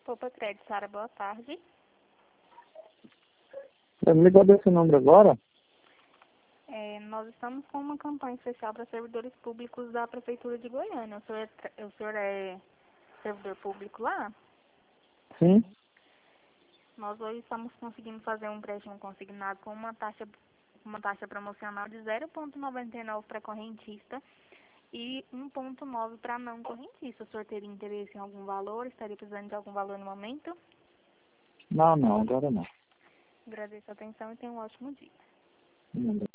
Poupa Crédito, Sara, boa tarde. Você me ligou desse número agora? Nós estamos com uma campanha especial para servidores públicos da Prefeitura de Goiânia. O senhor é servidor público lá? Sim. Nós hoje estamos conseguindo fazer um empréstimo consignado com uma taxa promocional de 0,99 para correntista e 1,9 para não correntista. O senhor teria interesse em algum valor? Estaria precisando de algum valor no momento? Não, agora não. Agradeço a atenção e tenha um ótimo dia.